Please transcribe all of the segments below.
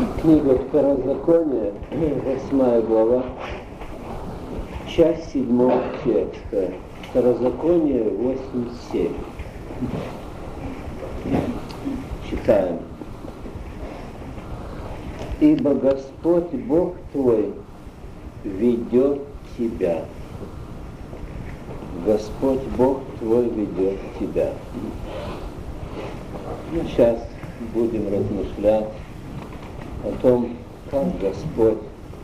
Книга Второзакония, 8 глава, часть 7 текста. Второзаконие 8:7. Читаем. Ибо Господь Бог твой ведет тебя. Господь Бог твой ведет тебя. Мы сейчас будем размышлять о том, как Господь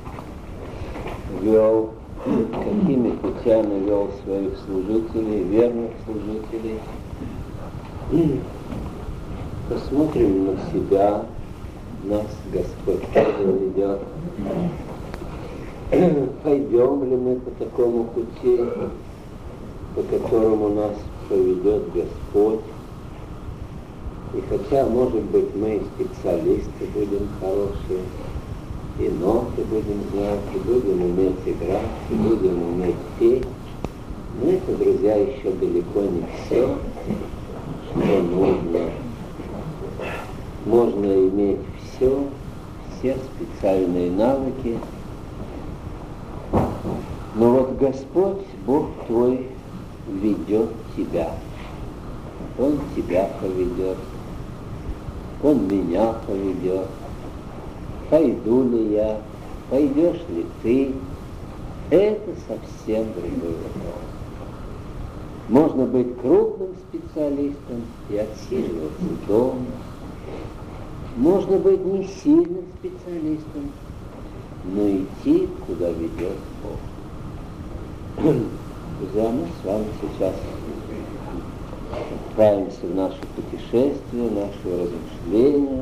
вел, какими путями вел своих служителей, верных служителей. И посмотрим на себя, нас Господь тоже ведет. Пойдем ли мы по такому пути, по которому нас поведет Господь? И хотя, может быть, мы и специалисты будем хорошие, и ноты будем знать, и будем уметь играть, и будем уметь петь, но это, друзья, еще далеко не все, что нужно. Можно иметь все специальные навыки, но вот Господь, Бог твой, ведет тебя. Он тебя поведет. Он меня поведет. Пойду ли я? Пойдешь ли ты? Это совсем другой вопрос. Можно быть крупным специалистом и отсиживаться дома. Можно быть не сильным специалистом, но идти, куда ведет Бог. Друзья, мы с вами сейчас отправимся в наше путешествие, наше размышление.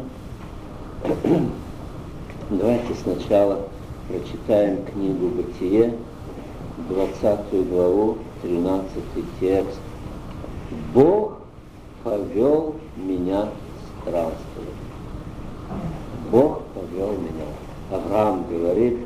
Давайте сначала прочитаем книгу Бытие, 20 главу, 13 текст. Бог повел меня странствовать. Бог повел меня. Авраам говорит,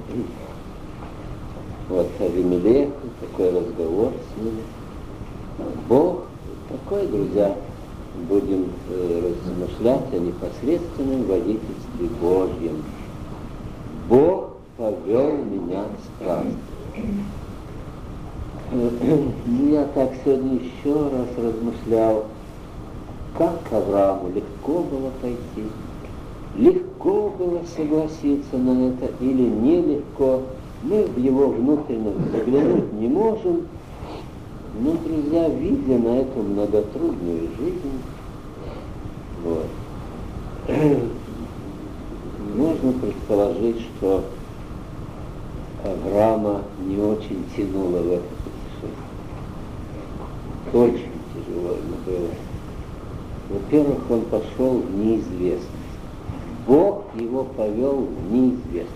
вот Авимелех, такой разговор с ним. Бог, такой, друзья, будем размышлять о непосредственном водительстве Божьем. Бог повел меня странствовать. Я так сегодня еще раз размышлял, как Аврааму легко было пойти, легко было согласиться на это или нелегко. Мы в его внутренность заглянуть не можем, но, друзья, видя на эту многотрудную жизнь, вот, можно предположить, что Авраама не очень тянуло в это путешествие. Очень тяжело ему было. Во-первых, он пошел в неизвестность. Бог его повел в неизвестность.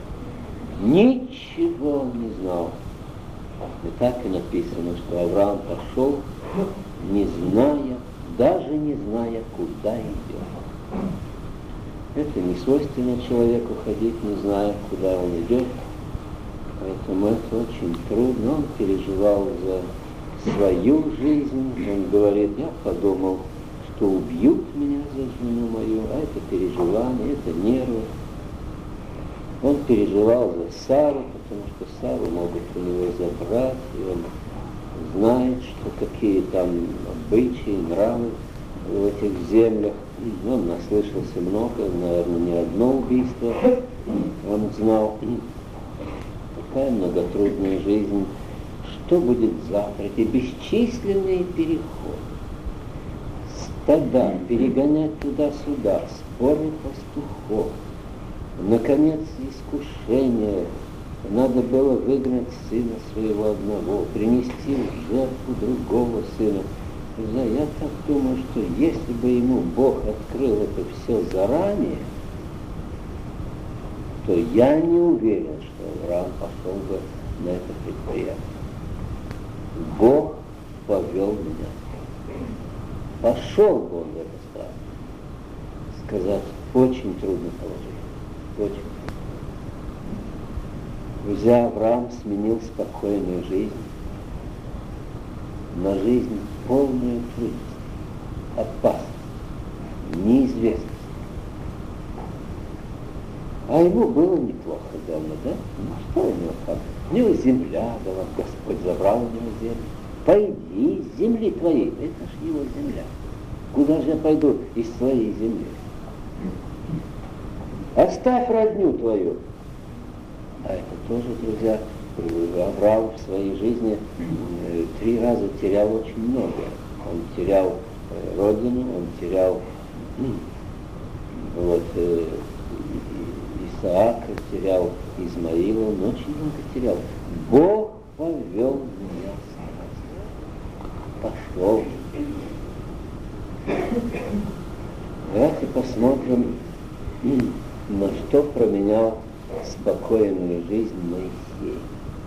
Ничего он не знал. И так и написано, что Авраам пошел, не зная, даже не зная, куда идет. Это не свойственно человеку ходить, не зная, куда он идет. Поэтому это очень трудно. Он переживал за свою жизнь. Он говорит, я подумал, что убьют меня за жену мою, а это переживание, это нервы. Он переживал за Сару, потому что Сару могут у него забрать, и он знает, что какие там обычаи, нравы в этих землях. Он наслышался много, наверное, не одно убийство он знал. Такая многотрудная жизнь. Что будет завтра? Эти бесчисленные переходы. Стада, перегонять туда-сюда, споры пастухов. Наконец, искушение. Надо было выгнать сына своего одного, принести в жертву другого сына. Я так думаю, что если бы ему Бог открыл это все заранее, то я не уверен, что Авраам пошел бы на это предприятие. Бог повел меня. Пошел бы он в это страну. Сказать, очень трудно положить. Очень. Друзья, Авраам сменил спокойную жизнь на жизнь полную трудностей, опасность, неизвестность. А ему было неплохо дома, да? Ну что у него как? У него земля была, Господь забрал у него землю. Пойди из земли твоей, это ж его земля. Куда же я пойду из своей земли? Оставь родню твою. А это тоже, друзья, Авраам в своей жизни 3 раза терял очень много. Он терял родину, он терял Исаака, терял Измаила, он очень много терял. Бог повел меня пошел. Давайте посмотрим, на что променял спокойную жизнь Моисей.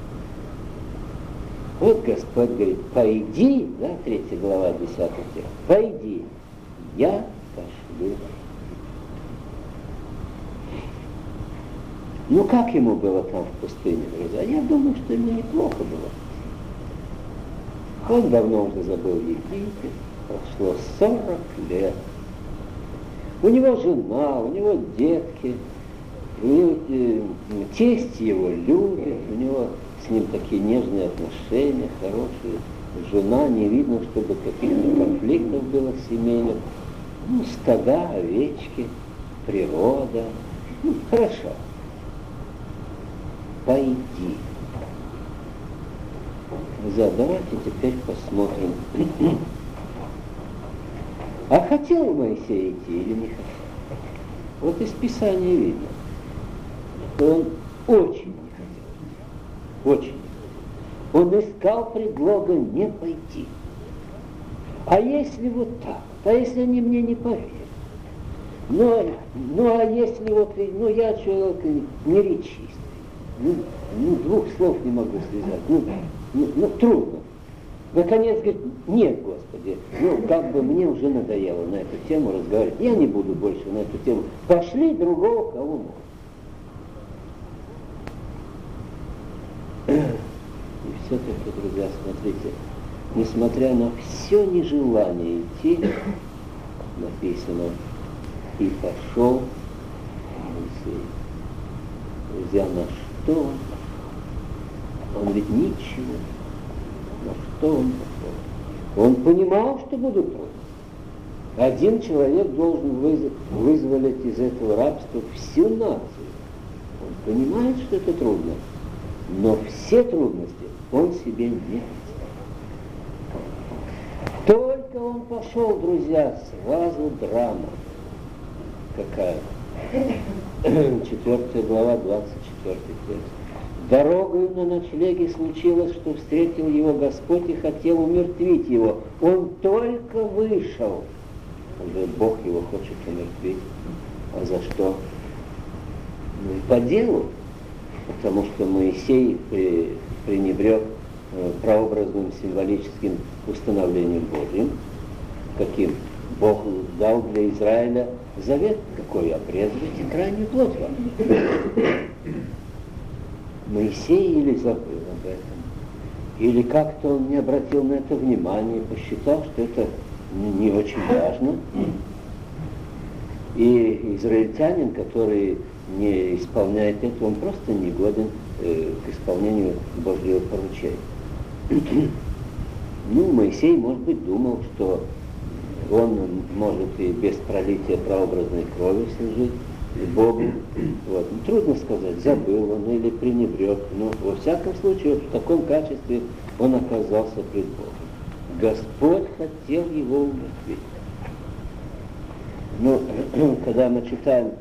Вот Господь говорит, пойди, да, 3 глава, 10 стих, пойди, я пошлю. Ну как ему было там в пустыне, друзья? Я думаю, что ему неплохо было. Он давно уже забыл Египет, прошло 40 лет. У него жена, у него детки, тесть его любит, у него с ним такие нежные отношения, хорошие. Жена, не видно, чтобы каких-то конфликтов было семейных. Ну, стада, овечки, природа. Ну, хорошо. Пойди. Друзья, давайте теперь посмотрим. А хотел Моисей идти или не хотел? Вот из Писания видно, что он очень не хотел. Очень. Он искал предлога не пойти. А если вот так? А если они мне не поверят? Ну а если вот, я человек неречистый, двух слов не могу связать, трудно. Наконец говорит, нет, Господи, как бы мне уже надоело на эту тему разговаривать, я не буду больше на эту тему. Пошли другого, кого можно. И все-таки, друзья, смотрите, несмотря на все нежелание идти, написано, и пошел Моисей. Друзья, на что он пошел? Он ведь ничего. На что он пошел? Он понимал, что будут трудности. Один человек должен вызволить из этого рабства всю нацию. Он понимает, что это трудно, но все трудности он себе не хотел. Только он пошел, друзья, сразу драма. Какая? 4 глава, 24 текст. Дорогою на ночлеге случилось, что встретил его Господь и хотел умертвить его. Он только вышел. Бог его хочет умертвить. А за что? Ну и по делу. Потому что Моисей пренебрег прообразным символическим установлением Божьим. Каким? Бог дал для Израиля завет, какой обрезывайте крайнюю плоть вам. Моисей или забыл об этом, или как-то он не обратил на это внимания, посчитал, что это не очень важно. И израильтянин, который не исполняет это, он просто не годен к исполнению Божьего поручения. Моисей, может быть, думал, что он может и без пролития прообразной крови служить Богу. Вот. Трудно сказать, забыл он или пренебрег. Но во всяком случае, в таком качестве он оказался пред Богом. Господь хотел его умертвить. Когда мы читаем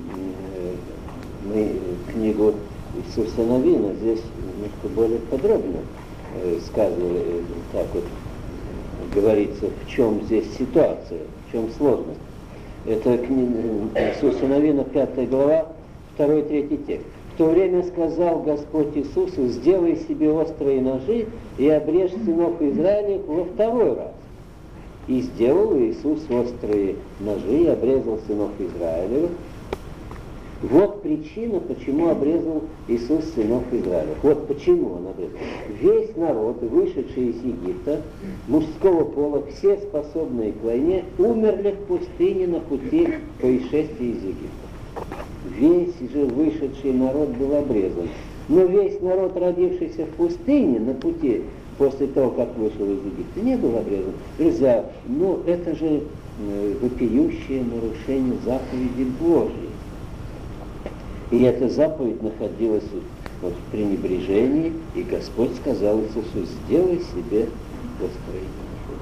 книгу Иисуса Навина, здесь немножко более подробно сказано, так вот говорится, в чем здесь ситуация, в чем сложность. Это книга Иисуса Навина, 5 глава, 2-3 текст. В то время сказал Господь Иисусу, сделай себе острые ножи и обрежь сынов Израилевых во 2 раз. И сделал Иисус острые ножи и обрезал сынов Израилевых. Вот причина, почему обрезал Иисус сынов Израилевых. Вот почему он обрезал. Весь народ, вышедший из Египта, мужского пола, все способные к войне, умерли в пустыне на пути по исшествии из Египта. весь же вышедший народ был обрезан. Но весь народ, родившийся в пустыне, на пути, после того, как вышел из Египта, не был обрезан. Друзья, это же вопиющее нарушение заповеди Божьей. И эта заповедь находилась в пренебрежении, и Господь сказал Иисусу: сделай себе построение.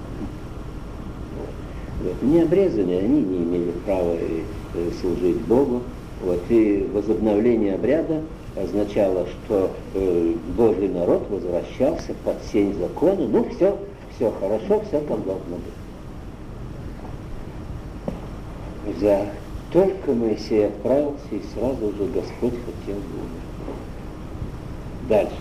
Необрезанные, они не имели права служить Богу. И возобновление обряда означало, что Божий народ возвращался под сень закона. Все хорошо, все как должно быть. Только Моисей отправился, и сразу же Господь хотел умереть. Дальше.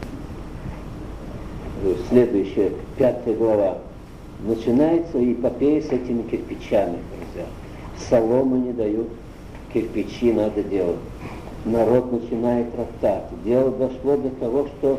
Следующая, 5 глава. Начинается эпопея с этими кирпичами, друзья. Соломы не дают, кирпичи надо делать. Народ начинает роптать. Дело дошло до того, что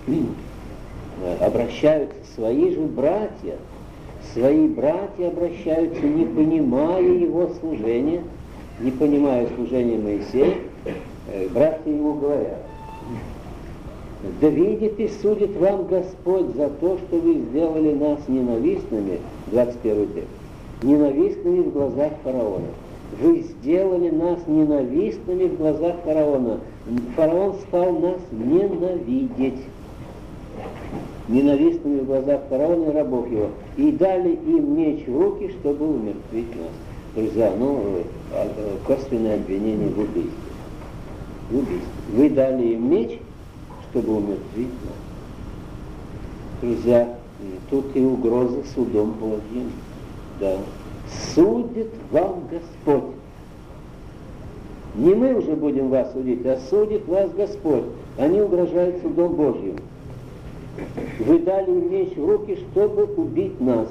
обращаются свои же братья. Свои братья обращаются, не понимая его служения, не понимая служения Моисея. Братья ему говорят: да видит и судит вам Господь за то, что вы сделали нас ненавистными, 21 текст, ненавистными в глазах фараона. Вы сделали нас ненавистными в глазах фараона. Фараон стал нас ненавидеть. Ненавистными в глазах фараона и рабов его. И дали им меч в руки, чтобы умертвить нас. Друзья, косвенное обвинение в убийстве. Вы дали им меч, чтобы умертвить нас. Друзья, тут и угроза судом Божьим. Да. Судит вам Господь. Не мы уже будем вас судить, а судит вас Господь. Они угрожают судом Божьим. Вы дали им меч в руки, чтобы убить нас.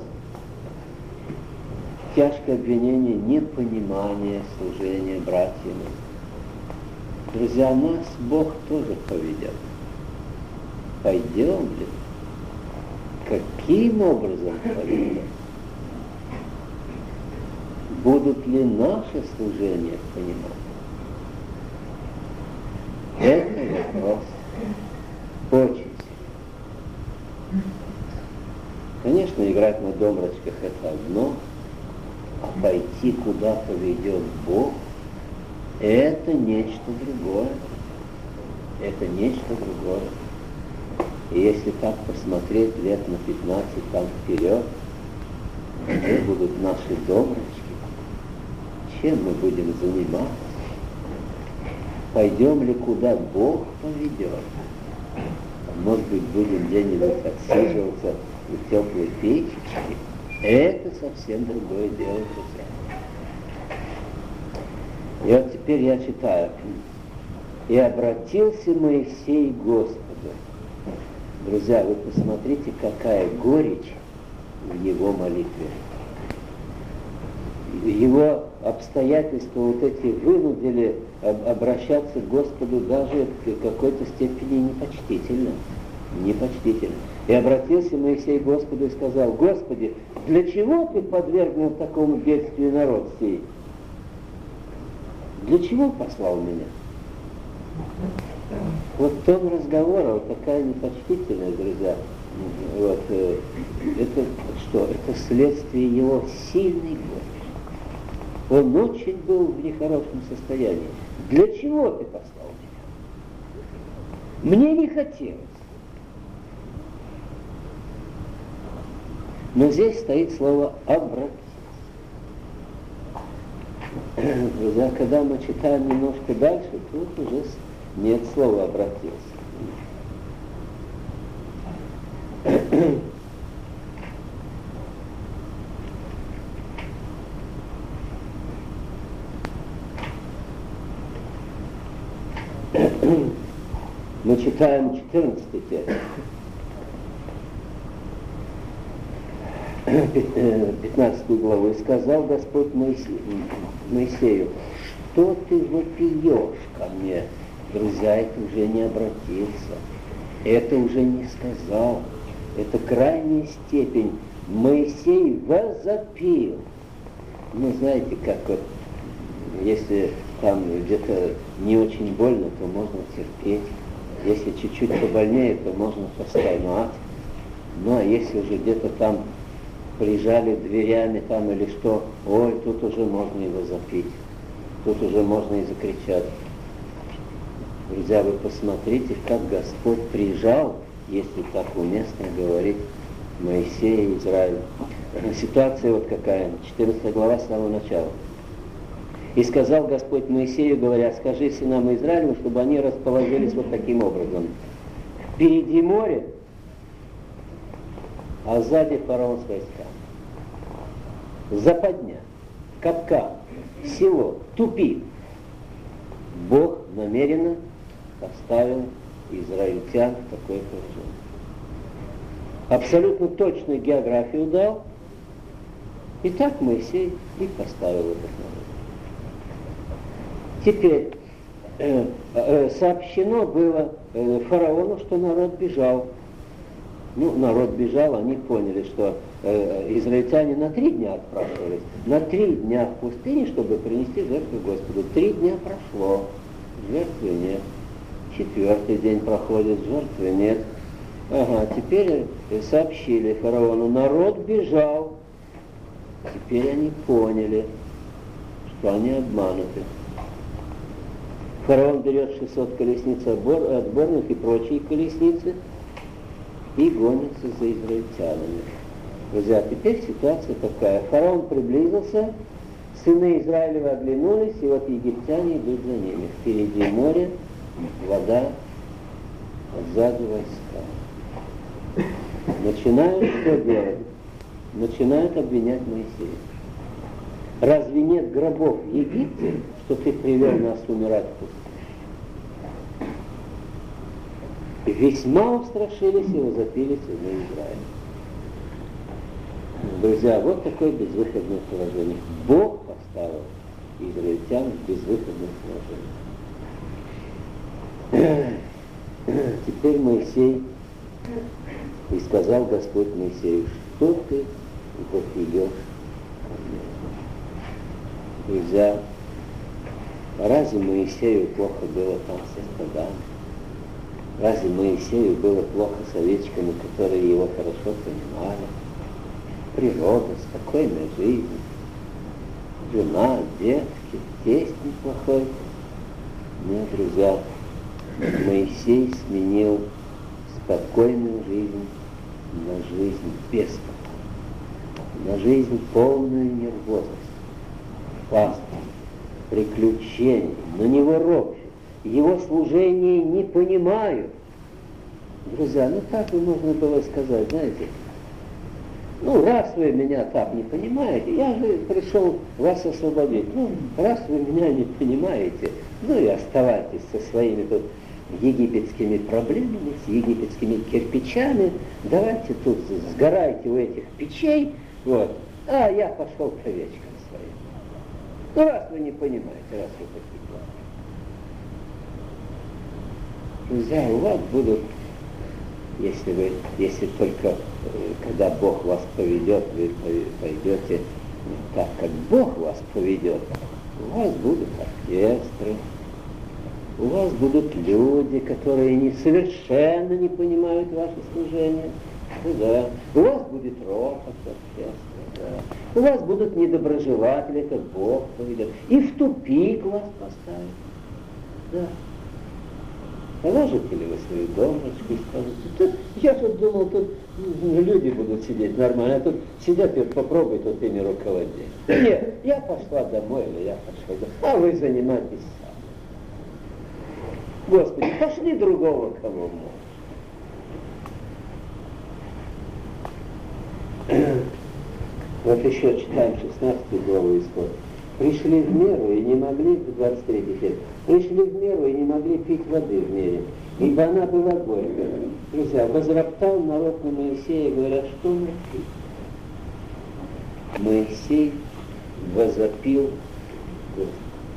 Тяжкое обвинение непонимания служения братьям. Друзья, нас Бог тоже поведет. Пойдем ли? Каким образом пойдем? Будут ли наши служения понимать? Это вопрос очень сильный. Конечно, играть на домрачках — это одно, а пойти куда поведет Бог — это нечто другое. Это нечто другое. И если так посмотреть лет на 15 там вперед, где будут наши домрачки, чем мы будем заниматься? Пойдем ли куда Бог поведет? Может быть, будем где-нибудь отсиживаться у теплой печечки? Это совсем другое дело, друзья. И вот теперь я читаю. «И обратился Моисей к Господу». Друзья, вы посмотрите, какая горечь в его молитве. Его обстоятельства вот эти вынудили обращаться к Господу даже в какой-то степени непочтительно. Непочтительно. «И обратился Моисей к Господу и сказал: Господи, для чего ты подвергнул такому бедствию народ сей? Для чего послал меня?» Вот тон разговора, вот такая непочтительная, друзья, вот, это что? Это следствие его сильной горечи. Он очень был в нехорошем состоянии. Для чего ты послал меня? Мне не хотелось. Но здесь стоит слово «обратиться». Друзья, когда мы читаем немножко дальше, тут уже нет слова «обратился». Мы читаем 14 текст. 15 главу. «И сказал Господь Моисею: что ты вопиешь ко мне?» Друзья, это уже не обратился, это уже не сказал. Это крайняя степень. Моисей возопил. Ну, знаете, как вот, если там где-то не очень больно, то можно терпеть. Если чуть-чуть побольнее, то можно постонать. Ну, а если уже где-то там прижали дверями там или что, ой, тут уже можно его запить, тут уже можно и закричать. Друзья, вы посмотрите, как Господь прижал, если так уместно говорить, Моисея и Израиля. Ситуация вот какая, 14 глава с самого начала. «И сказал Господь Моисею, говоря, скажи сынам Израилеву, чтобы они расположились вот таким образом. Впереди море, а сзади фараон с войсками. Западня, капкан, село, тупик. Бог намеренно поставил израильтян в такое положение. Абсолютно точную географию дал, и так Моисей и поставил этот народ. Теперь сообщено было фараону, что народ бежал. Ну, народ бежал, они поняли, что израильтяне на 3 дня отпрашивались. На 3 дня в пустыне, чтобы принести жертву Господу. 3 дня прошло, жертвы нет. 4-й день проходит, жертвы нет. Ага, теперь сообщили фараону, народ бежал. Теперь они поняли, что они обмануты. Фараон берет 600 колесниц отборных и прочие колесницы и гонится за израильтянами. Друзья, теперь ситуация такая. Фараон приблизился, сыны Израилева оглянулись, и вот египтяне идут за ними. Впереди море, вода, сзади войска. Начинают что делать? Начинают обвинять Моисея. Разве нет гробов в Египте, что ты привел нас умирать в пустыне? Весьма устрашились и возопили сыны Израиля. Друзья, вот такое безвыходное положение. Бог поставил израильтян в безвыходное положение. Теперь Моисей, и сказал Господь Моисею, что ты вопиешь ко мне? Друзья, разве Моисею плохо было там со стадами? Разве Моисею было плохо с овечками, которые его хорошо понимали? Природа, спокойная жизнь, жена, детки, тесть неплохой. Нет, друзья, Моисей сменил спокойную жизнь на жизнь без спокойной, на жизнь полную нервозность, опасность, приключений, на него ропщут, его служение не понимают. Друзья, ну так бы можно было сказать, знаете, ну раз вы меня так не понимаете, я же пришел вас освободить, ну раз вы меня не понимаете, ну и оставайтесь со своими тут египетскими проблемами, с египетскими кирпичами, давайте тут сгорайте у этих печей, вот, а я пошел к овечкам своим. Ну раз вы не понимаете, раз вы такие плохие. Друзья, у вас будут, если только, когда Бог вас поведет, вы пойдете так, как Бог вас поведет, у вас будут оркестры, у вас будут люди, которые совершенно не понимают ваше служение. Да. У вас будет ропот оркестра. Да. У вас будут недоброжелатели, это Бог поведет. И в тупик вас поставит. Да. Положите ли вы свою домочку и скажете, я тут думал, тут люди будут сидеть нормально, а тут сидят и попробуй тут ими руководить. Нет, я пошла домой, или я пошла домой, а вы занимайтесь сами. Господи, пошли другого, кого можешь. Вот еще читаем 16 главу Исход. Пришли в меру и не могли, 23 стих, пришли в меру и не могли пить воды в мере, ибо она была горькая. Друзья, возроптал народ на Моисея, говоря, что мы пить? Моисей возопил Господу.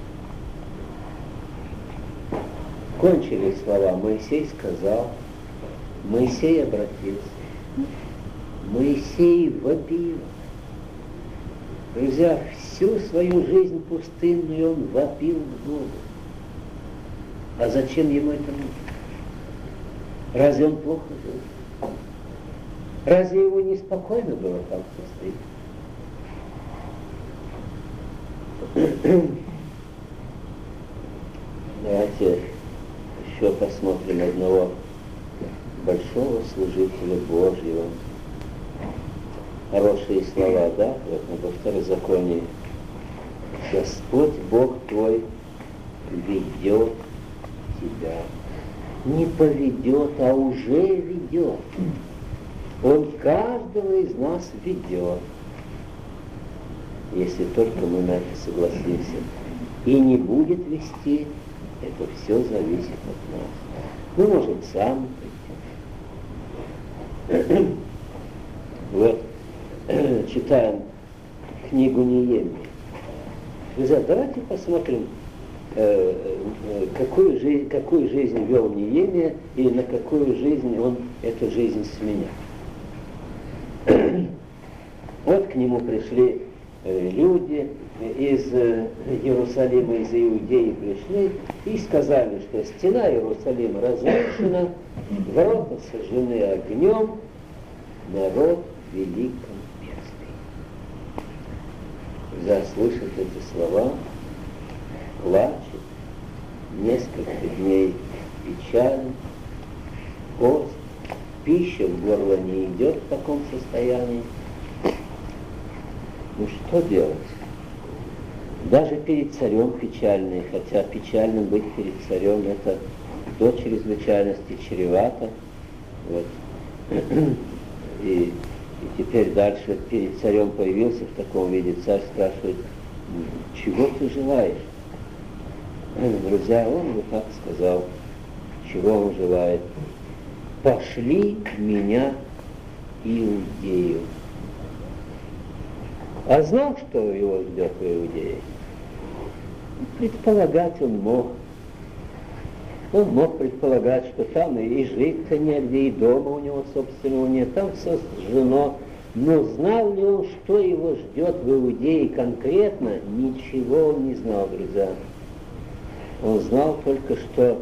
Кончились слова, Моисей сказал, Моисей обратился, Моисей вопил. Друзья, всю свою жизнь пустынную он вопил к Богу. А зачем ему это нужно? Разве он плохо жил? Разве ему неспокойно было там в пустыне? Давайте еще посмотрим одного большого служителя Божьего. Хорошие слова, да? Вот во Второзаконии. Господь Бог твой ведет тебя. Не поведет, а уже ведет. Он каждого из нас ведет. Если только мы на это согласимся. И не будет вести, это все зависит от нас. Мы можем сами прийти. Вот, читаем книгу Неемии. Друзья, давайте посмотрим, какую жизнь вел Неемия и на какую жизнь он эту жизнь сменял. Вот к нему пришли люди из Иерусалима, из Иудеи пришли и сказали, что стена Иерусалима разрушена, ворота сожжены огнем, народ в великом бедствии. Заслышав эти слова, плачет, несколько дней печален, пост, пища в горло не идет в таком состоянии. Ну что делать? Даже перед царем печальный, хотя печальным быть перед царем это до чрезвычайности чревато. Вот. И теперь дальше перед царем появился в таком виде, царь спрашивает, чего ты желаешь? Друзья, он бы так сказал, чего он желает. Пошли меня Иудею. А знал, что его ждет в Иудее? Предполагать он мог. Он мог предполагать, что там и жить-то негде, и дома у него собственного нет, там все сжжено. Но знал ли он, что его ждет в Иудее конкретно? Ничего он не знал, друзья. Он знал только, что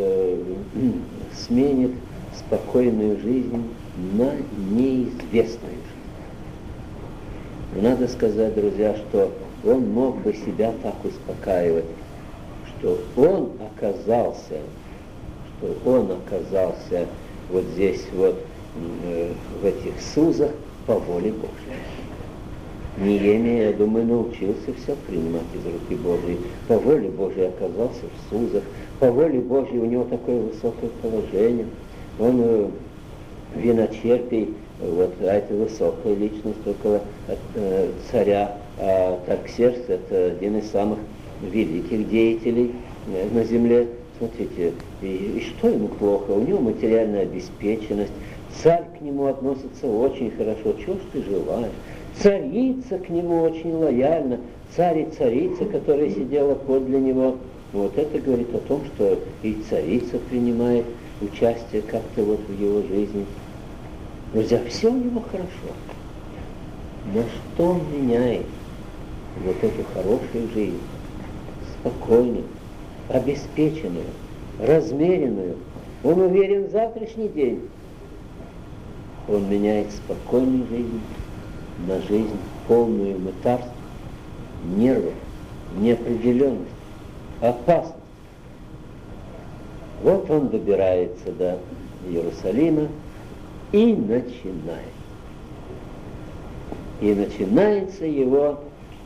сменит спокойную жизнь на неизвестную жизнь. Надо сказать, друзья, что он мог бы себя так успокаивать, что он оказался вот здесь вот, в этих Сузах по воле Божьей. Неемия, я думаю, научился все принимать из руки Божьей. По воле Божьей оказался в Сузах. По воле Божьей у него такое высокое положение. Он виночерпий, вот, а это высокая личность около царя. А Тарксеркс — это один из самых великих деятелей на земле. Смотрите, и что ему плохо? У него материальная обеспеченность. Царь к нему относится очень хорошо. Чего ж ты желаешь? Царица к нему очень лояльна. Царь и царица, которая сидела подле него. Вот это говорит о том, что и царица принимает участие как-то вот в его жизни. Друзья, все у него хорошо. Но что он меняет вот эту хорошую жизнь, спокойную, обеспеченную, размеренную? Он уверен в завтрашний день. Он меняет спокойную жизнь на жизнь, полную мытарств, нервов, неопределенность, опасность. Вот он добирается до Иерусалима и начинает. И начинается его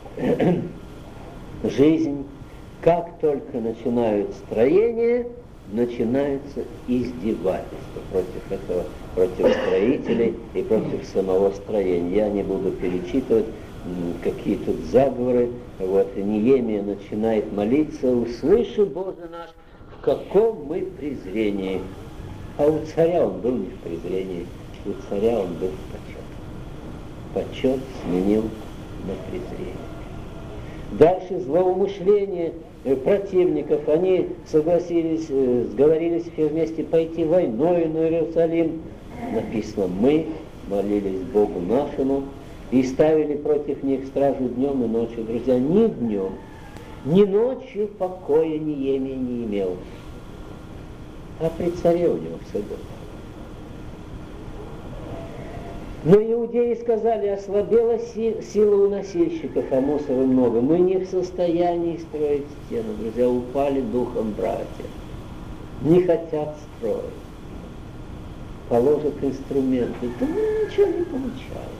жизнь. Как только начинают строение, начинаются издевательства против этого, против строителей и против самого строения. Я не буду перечитывать, какие тут заговоры. Вот, Неемия начинает молиться: «Услыши, Боже наш, в каком мы презрении». А у царя он был не в презрении, у царя он был в почет. Почет сменил на презрение. Дальше злоумышление противников. Они согласились, сговорились все вместе пойти войной на Иерусалим. Написано: мы молились Богу нашему, и ставили против них стражу днем и ночью. Друзья, ни днем, ни ночью покоя Неемия не имел, а при царе у него все было. Но иудеи сказали: ослабела сила у носильщиков, а мусора много. Мы не в состоянии строить стену. Друзья, упали духом братья. Не хотят строить. Положат инструменты. Да мы ничего не получаем.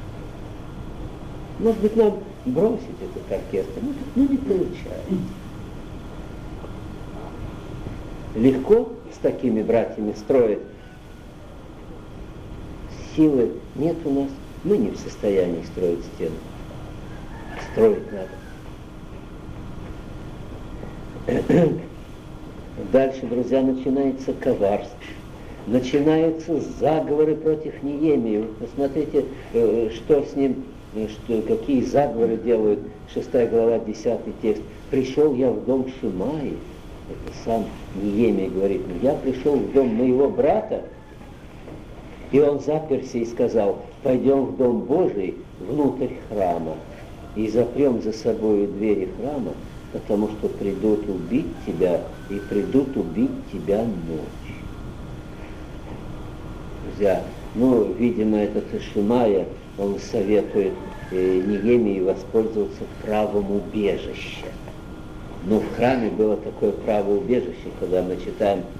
Может быть, нам бросить этот оркестр? Ну не получается. Легко с такими братьями строить. Силы нет у нас, мы не в состоянии строить стену. Строить надо. Дальше, друзья, начинается коварство. Начинаются заговоры против Неемии. Посмотрите, что с ним, какие заговоры делают. 6 глава, 10 текст. «Пришел я в дом Шимаи». Это сам Неемия говорит: я пришел в дом моего брата, и он заперся и сказал: пойдем в дом Божий, внутрь храма, и запрем за собой двери храма, потому что придут убить тебя, и придут убить тебя ночью. Друзья, видимо, этот Шимая, он советует Неемии воспользоваться правом убежища. Но в храме было такое право убежища, когда мы читаем